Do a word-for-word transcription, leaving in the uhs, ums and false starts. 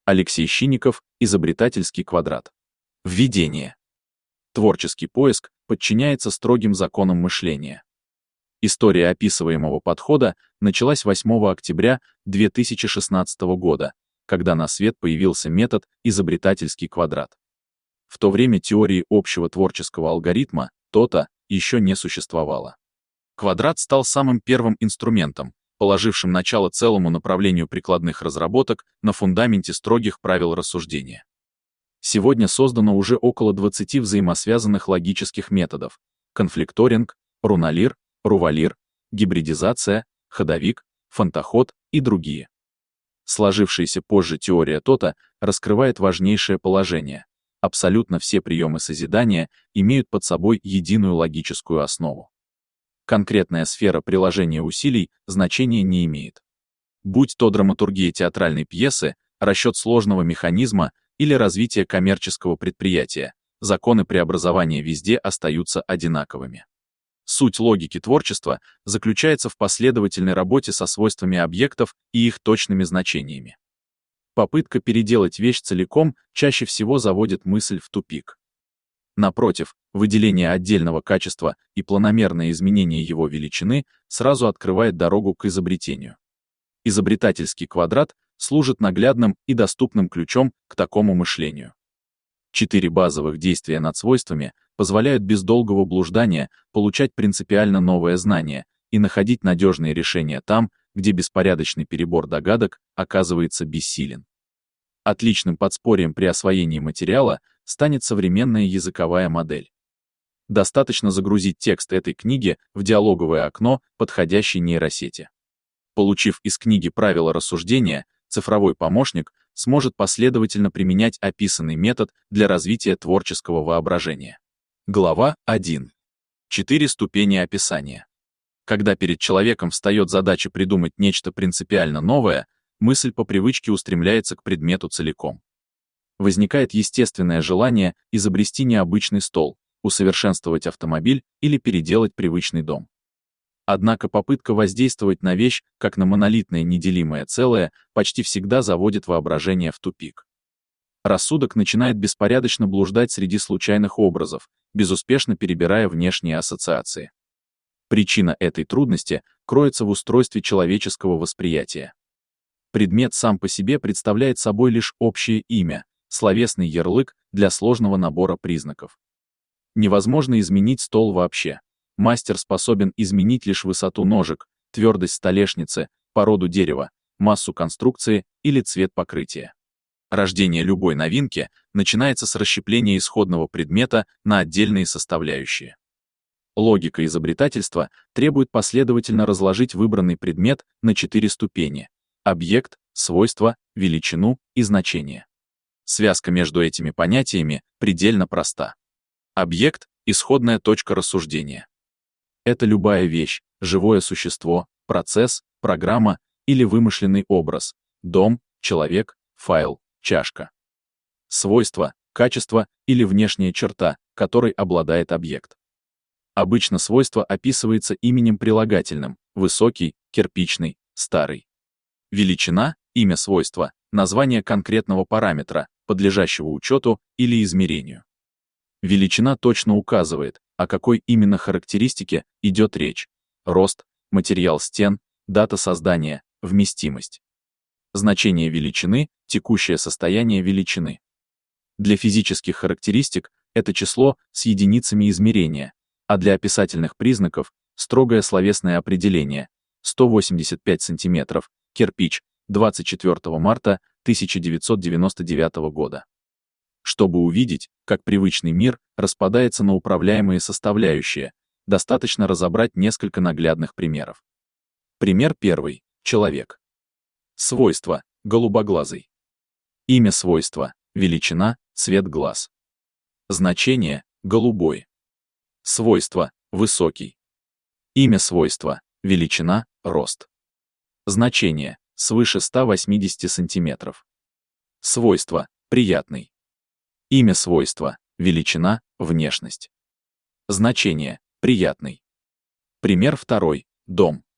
Алексей Щинников, изобретательский квадрат. Введение. Творческий поиск подчиняется строгим законам мышления. История описываемого подхода началась восьмого октября две тысячи шестнадцатого года, когда на свет появился метод изобретательский квадрат. В то время теории общего творческого алгоритма, ТОТА, еще не существовало. Квадрат стал самым первым инструментом, положившим начало целому направлению прикладных разработок на фундаменте строгих правил рассуждения. Сегодня создано уже около двадцати взаимосвязанных логических методов: конфликторинг, руналир, рувалир, гибридизация, ходовик, фантоход и другие. Сложившаяся позже теория ТОТА раскрывает важнейшее положение: абсолютно все приемы созидания имеют под собой единую логическую основу. Конкретная сфера приложения усилий значения не имеет. Будь то драматургия театральной пьесы, расчет сложного механизма или развитие коммерческого предприятия, законы преобразования везде остаются одинаковыми. Суть логики творчества заключается в последовательной работе со свойствами объектов и их точными значениями. Попытка переделать вещь целиком чаще всего заводит мысль в тупик. Напротив, выделение отдельного качества и планомерное изменение его величины сразу открывает дорогу к изобретению. Изобретательский квадрат служит наглядным и доступным ключом к такому мышлению. Четыре базовых действия над свойствами позволяют без долгого блуждания получать принципиально новое знание и находить надежные решения там, где беспорядочный перебор догадок оказывается бессилен. Отличным подспорьем при освоении материала станет современная языковая модель. Достаточно загрузить текст этой книги в диалоговое окно подходящей нейросети. Получив из книги правила рассуждения, цифровой помощник сможет последовательно применять описанный метод для развития творческого воображения. Глава один. Четыре ступени описания. Когда перед человеком встает задача придумать нечто принципиально новое, мысль по привычке устремляется к предмету целиком. Возникает естественное желание изобрести необычный стол, усовершенствовать автомобиль или переделать привычный дом. Однако попытка воздействовать на вещь, как на монолитное неделимое целое, почти всегда заводит воображение в тупик. Рассудок начинает беспорядочно блуждать среди случайных образов, безуспешно перебирая внешние ассоциации. Причина этой трудности кроется в устройстве человеческого восприятия. Предмет сам по себе представляет собой лишь общее имя, словесный ярлык для сложного набора признаков. Невозможно изменить стол вообще. Мастер способен изменить лишь высоту ножек, твердость столешницы, породу дерева, массу конструкции или цвет покрытия. Рождение любой новинки начинается с расщепления исходного предмета на отдельные составляющие. Логика изобретательства требует последовательно разложить выбранный предмет на четыре ступени: объект, свойство, величину и значение. Связка между этими понятиями предельно проста. Объект — исходная точка рассуждения. Это любая вещь, живое существо, процесс, программа или вымышленный образ, дом, человек, файл, чашка. Свойство — качество или внешняя черта, которой обладает объект. Обычно свойство описывается именем прилагательным: высокий, кирпичный, старый. Величина — имя свойства, название конкретного параметра, подлежащего учету или измерению. Величина точно указывает, о какой именно характеристике идет речь: рост, материал стен, дата создания, вместимость. Значение величины — текущее состояние величины. Для физических характеристик это число с единицами измерения, а для описательных признаков — строгое словесное определение: сто восемьдесят пять сантиметров, кирпич, двадцать четвёртого марта тысяча девятьсот девяносто девятого года. Чтобы увидеть, как привычный мир распадается на управляемые составляющие, достаточно разобрать несколько наглядных примеров. Пример первый. Человек. Свойство — голубоглазый. Имя свойства — величина, цвет глаз. Значение — голубой. Свойство — высокий. Имя свойства — величина, рост. Значение — свыше ста восьмидесяти сантиметров. Свойство — приятный. Имя свойства — величина, внешность. Значение — приятный. Пример второй. Дом.